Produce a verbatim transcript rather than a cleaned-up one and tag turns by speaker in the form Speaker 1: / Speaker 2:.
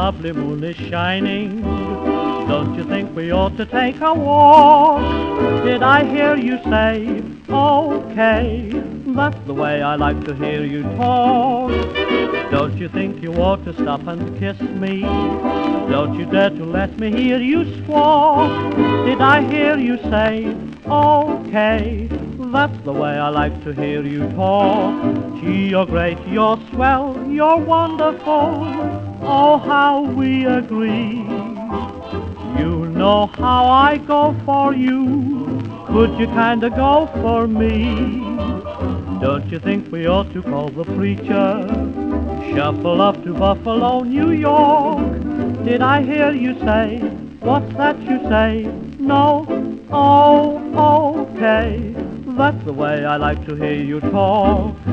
Speaker 1: lovely moon is shining. Don't you think we ought to take a walk? Did I hear you say, okay? That's the way I like to hear you talk. Don't you think you ought to stop and kiss me? Don't you dare to let me hear you squawk. Did I hear you say, okay? That's the way I like to hear you talk. Gee, you're great, you're swell, you're wonderful. Oh, how we agree. You know how I go for you. Could you kinda go for me? Don't you think we ought to call the preacher? Shuffle up to Buffalo, New York. Did I hear you say, what's that you say? No? Oh, okay. That's the way I like to hear you talk.